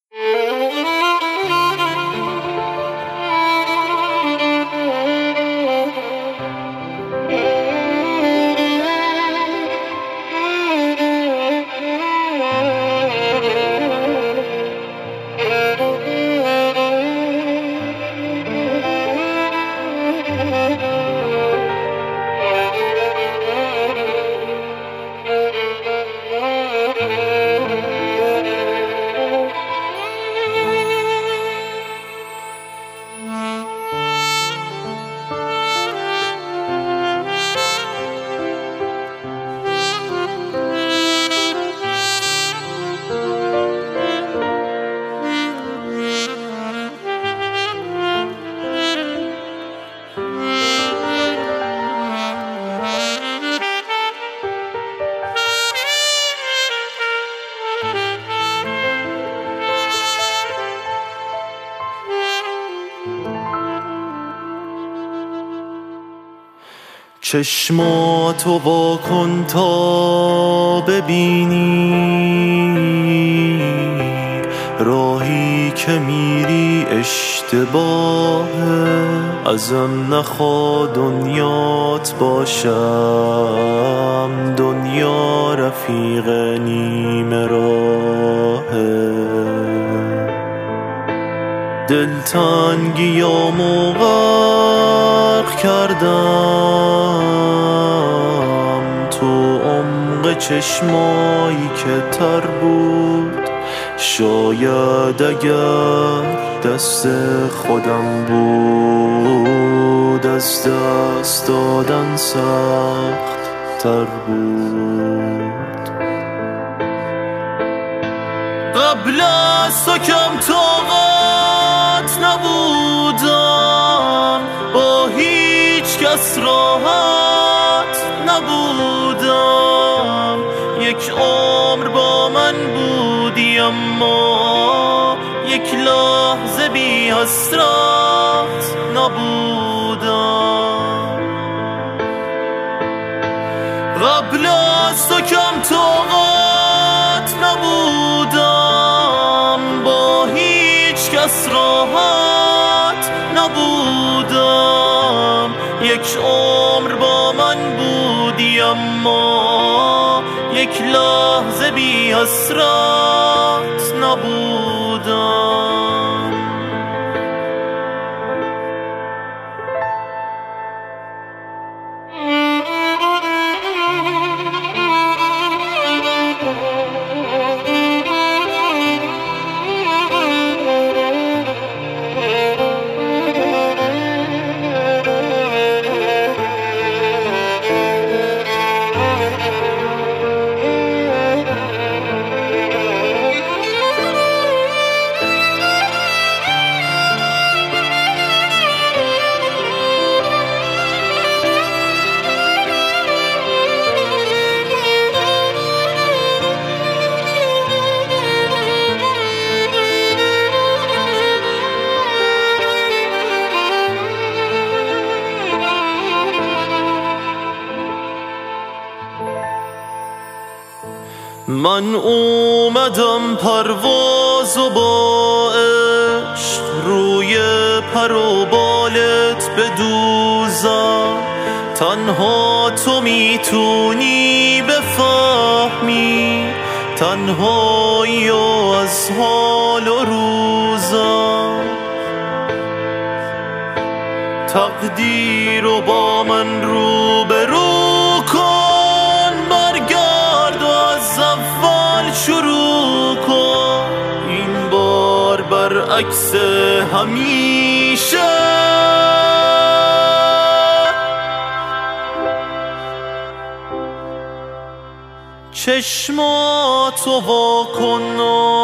چشماتو وا کن تا ببینی راهی که میری اشتباهه. ازم نخوا دنیات باشم، دنیا رفیق نیمه راهه. دلتنگیامو غرق کردم تو عمق چشمایی که تر بود. شاید اگر دست خودم بود از دست دادن سخت تر بود. قبل از تو کم طاقت نبودم، با هیچ کس راحت نبودم. یک عمر با من بودی اما یک لحظه بی حسرت نبودم. قبل از تو کم طاقت نبودم، با هیچ کس راحت نبودم. یک عمر با من بودی اما یک لحظه بی حسرت نبودم. من اومدم پرواز و با عشق روی پر و بالت بدوزم. تنها تو میتونی بفهمی تنهایی از حال و روزم. تقدیر رو با من روبرو کن، برگرد و از اول شروع کن. این بار برعکس همیشه چشماتو وا کن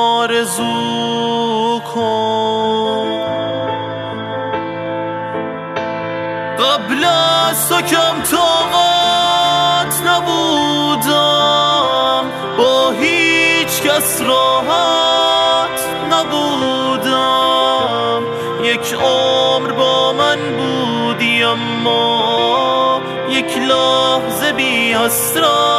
آرزو کن. قبل از تو کم طاقت نبودم، با هیچ کس راحت نبودم. یک عمر با من بودی اما یک لحظه بی حسرت